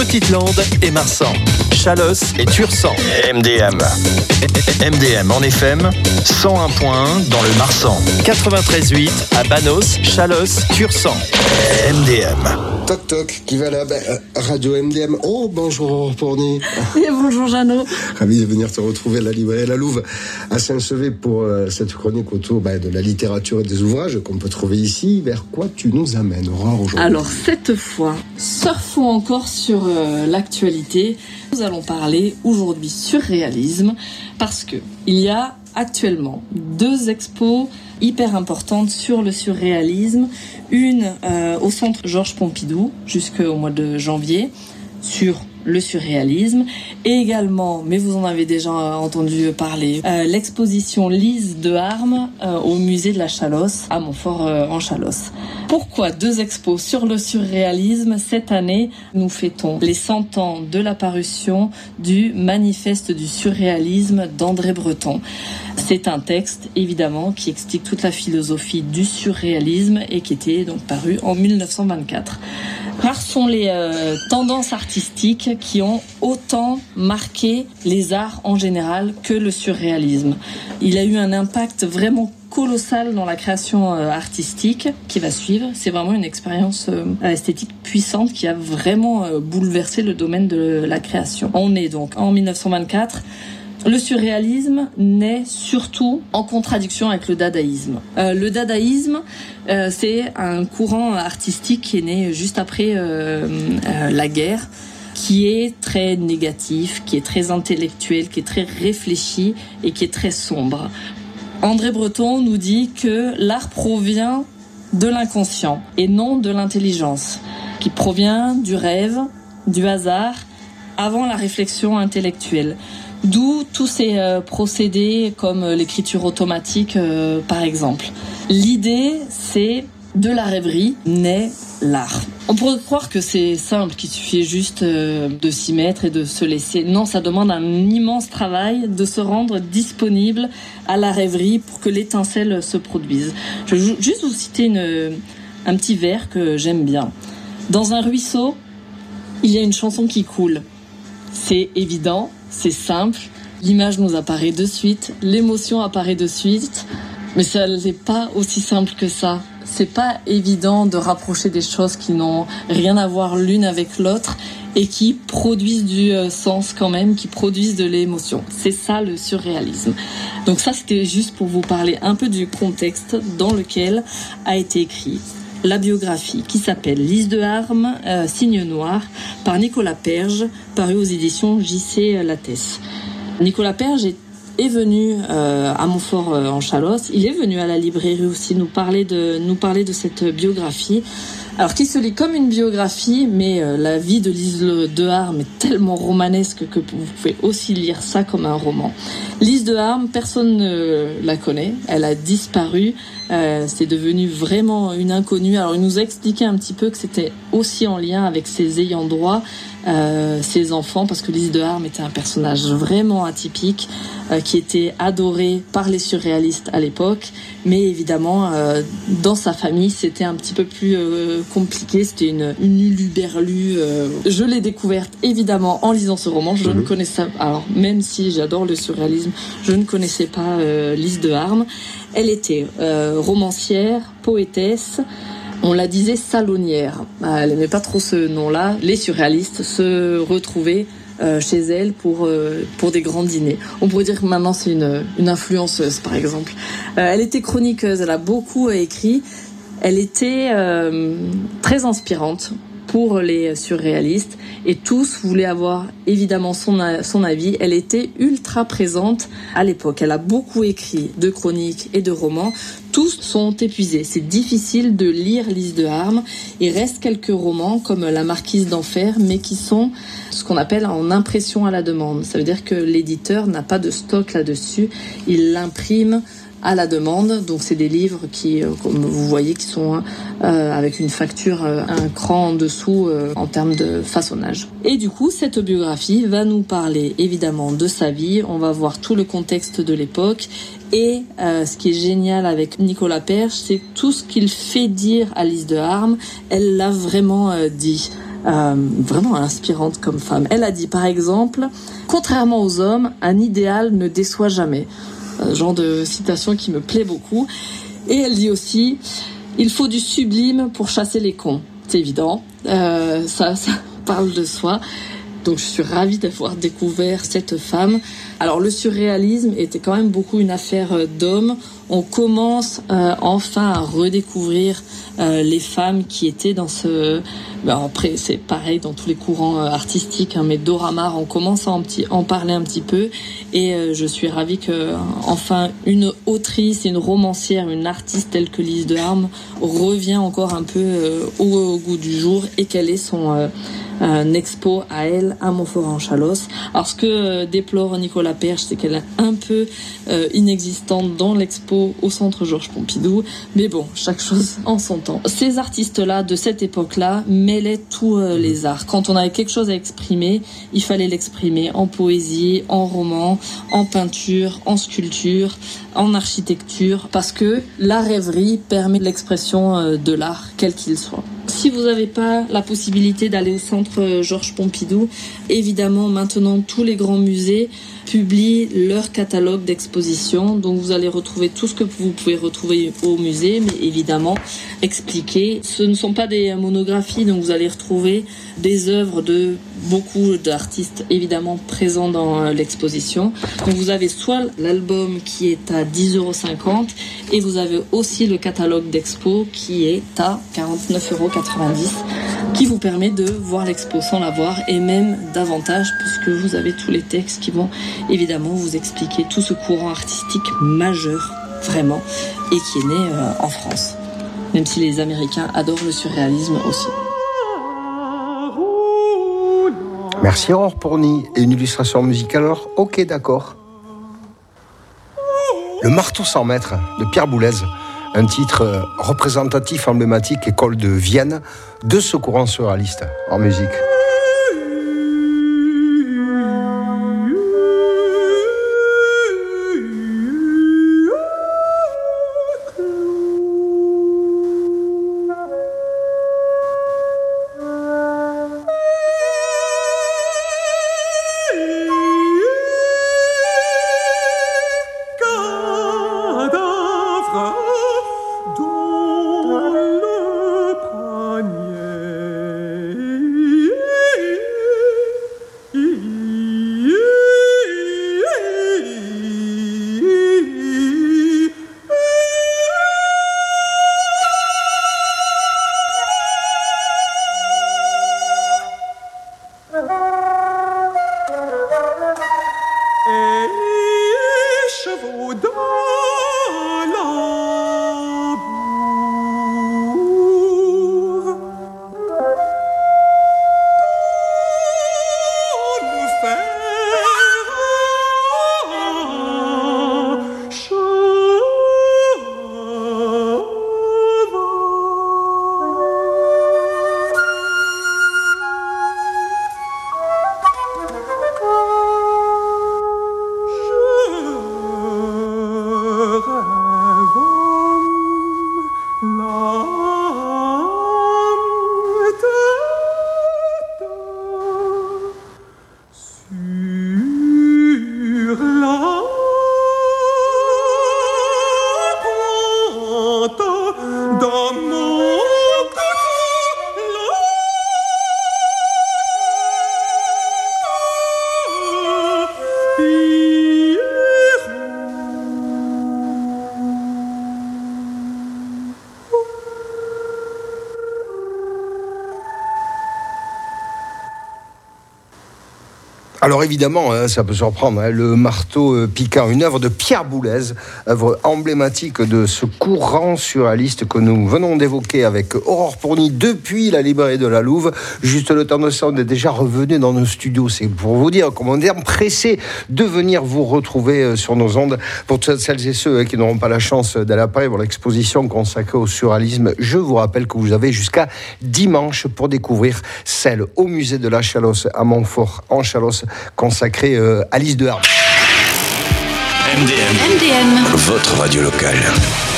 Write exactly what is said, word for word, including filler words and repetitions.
Petite-Lande et Marsan, Chalosse et Tursan. M D M. M D M en F M, cent un point un dans le Marsan. quatre-vingt-treize virgule huit à Banos, Chalosse, Tursan. M D M. Toc toc, qui va là ben, euh, Radio M D M. Oh, bonjour Porny. Et bonjour Jeannot. Ravi de venir te retrouver à la librairie La Louve à Saint-Sevé pour euh, cette chronique autour ben, de la littérature et des ouvrages qu'on peut trouver ici. Vers quoi tu nous amènes, Aurore, aujourd'hui? Alors cette fois, surfons encore sur euh, l'actualité. Nous allons parler aujourd'hui surréalisme parce que il y a actuellement deux expos hyper importantes sur le surréalisme. Une euh, au centre Georges Pompidou jusqu'au mois de janvier sur le surréalisme, et également, mais vous en avez déjà entendu parler, euh, l'exposition Lise de Harme euh, au musée de la Chalosse à Montfort euh, en Chalosse. Pourquoi deux expos sur le surréalisme? Cette année, nous fêtons les cent ans de la parution du Manifeste du surréalisme d'André Breton. C'est un texte, évidemment, qui explique toute la philosophie du surréalisme et qui était donc paru en mille neuf cent vingt-quatre. Rares sont les euh, tendances artistiques qui ont autant marqué les arts en général que le surréalisme. Il a eu un impact vraiment colossal dans la création euh, artistique qui va suivre. C'est vraiment une expérience euh, esthétique puissante qui a vraiment euh, bouleversé le domaine de la création. On est donc en mille neuf cent vingt-quatre. Le surréalisme naît surtout en contradiction avec le dadaïsme. Euh, le dadaïsme, euh, c'est un courant artistique qui est né juste après euh, euh, la guerre, qui est très négatif, qui est très intellectuel, qui est très réfléchi et qui est très sombre. André Breton nous dit que l'art provient de l'inconscient et non de l'intelligence, qui provient du rêve, du hasard, avant la réflexion intellectuelle. D'où tous ces euh, procédés comme euh, l'écriture automatique, euh, par exemple. L'idée, c'est de la rêverie naît l'art. On pourrait croire que c'est simple, qu'il suffit juste euh, de s'y mettre et de se laisser. Non, ça demande un immense travail de se rendre disponible à la rêverie pour que l'étincelle se produise. Je vais juste vous citer une, un petit vers que j'aime bien. Dans un ruisseau, il y a une chanson qui coule. C'est évident, c'est simple, l'image nous apparaît de suite, l'émotion apparaît de suite, mais ça n'est pas aussi simple que ça. C'est pas évident de rapprocher des choses qui n'ont rien à voir l'une avec l'autre et qui produisent du sens quand même, qui produisent de l'émotion. C'est ça le surréalisme. Donc ça, c'était juste pour vous parler un peu du contexte dans lequel a été écrit la biographie qui s'appelle Lise de Harme, euh, Signe Noir, par Nicolas Perge, paru aux éditions J C Lattès. Nicolas Perge est, est venu euh, à Montfort euh, en Chalosse. Il est venu à la librairie aussi nous parler de, nous parler de cette biographie. Alors qui se lit comme une biographie, mais euh, la vie de Lise de Harme est tellement romanesque que vous pouvez aussi lire ça comme un roman. Lise de Harme, personne ne la connaît, elle a disparu, euh, c'est devenu vraiment une inconnue. Alors il nous a expliqué un petit peu que c'était aussi en lien avec ses ayants droit, euh, ses enfants, parce que Lise de Harme était un personnage vraiment atypique, euh, qui était adoré par les surréalistes à l'époque, mais évidemment euh, dans sa famille c'était un petit peu plus euh, compliqué, c'était une, une uluberlue. Euh. Je l'ai découverte évidemment en lisant ce roman, je mmh. ne connaissais pas, alors même si j'adore le surréalisme, je ne connaissais pas euh, Lise de Harme. Elle était euh, romancière, poétesse, on la disait salonnière. Elle n'aimait pas trop ce nom-là. Les surréalistes se retrouvaient euh, chez elle pour, euh, pour des grands dîners. On pourrait dire que maintenant c'est une, une influenceuse par exemple. Euh, elle était chroniqueuse, elle a beaucoup écrit. Elle était euh, très inspirante pour les surréalistes et tous voulaient avoir évidemment son, son avis. Elle était ultra présente à l'époque. Elle a beaucoup écrit de chroniques et de romans. Tous sont épuisés. C'est difficile de lire Lise de Harme. Il reste quelques romans comme La Marquise d'Enfer, mais qui sont ce qu'on appelle en impression à la demande. Ça veut dire que l'éditeur n'a pas de stock là-dessus. Il l'imprime à la demande, donc c'est des livres qui, comme vous voyez, qui sont euh, avec une facture euh, un cran en dessous euh, en termes de façonnage. Et du coup, cette biographie va nous parler évidemment de sa vie, on va voir tout le contexte de l'époque, et euh, ce qui est génial avec Nicolas Perge, c'est tout ce qu'il fait dire à Lise de Harme, elle l'a vraiment euh, dit. euh, vraiment inspirante comme femme. Elle a dit par exemple, contrairement aux hommes, un idéal ne déçoit jamais. Un genre de citation qui me plaît beaucoup. Et elle dit aussi, il faut du sublime pour chasser les cons. C'est évident, euh, ça, ça parle de soi. Donc je suis ravie d'avoir découvert cette femme. Alors le surréalisme était quand même beaucoup une affaire d'hommes. On commence euh, enfin à redécouvrir euh, les femmes qui étaient dans ce... Ben après c'est pareil dans tous les courants euh, artistiques, hein, mais Dora Maar, on commence à en, petit, en parler un petit peu. Et euh, je suis ravie que enfin une autrice, une romancière, une artiste telle que Lise de Harme revient encore un peu euh, au, au goût du jour et qu'elle ait son... Euh, un expo à elle, à Montfort-en-Chalosse. Alors ce que euh, déplore Nicolas Perche, c'est qu'elle est un peu euh, inexistante dans l'expo au Centre Georges Pompidou, mais bon, chaque chose en son temps. Ces artistes-là, de cette époque-là, mêlaient tous euh, les arts. Quand on avait quelque chose à exprimer, il fallait l'exprimer en poésie, en roman, en peinture, en sculpture, en architecture, parce que la rêverie permet l'expression euh, de l'art, quel qu'il soit. Si vous n'avez pas la possibilité d'aller au Centre Georges Pompidou, évidemment maintenant tous les grands musées publient leur catalogue d'exposition. Donc vous allez retrouver tout ce que vous pouvez retrouver au musée, mais évidemment expliqué. Ce ne sont pas des monographies, donc vous allez retrouver des œuvres de beaucoup d'artistes évidemment présents dans l'exposition. Donc vous avez soit l'album qui est à dix euros cinquante et vous avez aussi le catalogue d'expo qui est à quarante-neuf euros quatre-vingt-dix qui vous permet de voir l'expo sans la voir et même davantage puisque vous avez tous les textes qui vont évidemment vous expliquer tout ce courant artistique majeur vraiment et qui est né euh, en France, même si les Américains adorent le surréalisme aussi. Merci Aurore Pourny. Et une illustration musicale alors? Ok, d'accord. Le marteau cent mètres de Pierre Boulez, un titre représentatif, emblématique, école de Vienne, de ce courant surréaliste en musique. Alors évidemment, ça peut surprendre, hein, le marteau piquant, une œuvre de Pierre Boulez, œuvre emblématique de ce courant surréaliste que nous venons d'évoquer avec Aurore Pourny depuis la librairie de la Louve. Juste le temps de ça, on est déjà revenu dans nos studios. C'est pour vous dire comment on est pressé de venir vous retrouver sur nos ondes. Pour toutes celles et ceux qui n'auront pas la chance d'aller à Paris pour l'exposition consacrée au surréalisme, je vous rappelle que vous avez jusqu'à dimanche pour découvrir celle au musée de la Chalosse à Montfort-en-Chalosse, consacrée euh, à Lise de Harme. M D M, M D M, votre radio locale.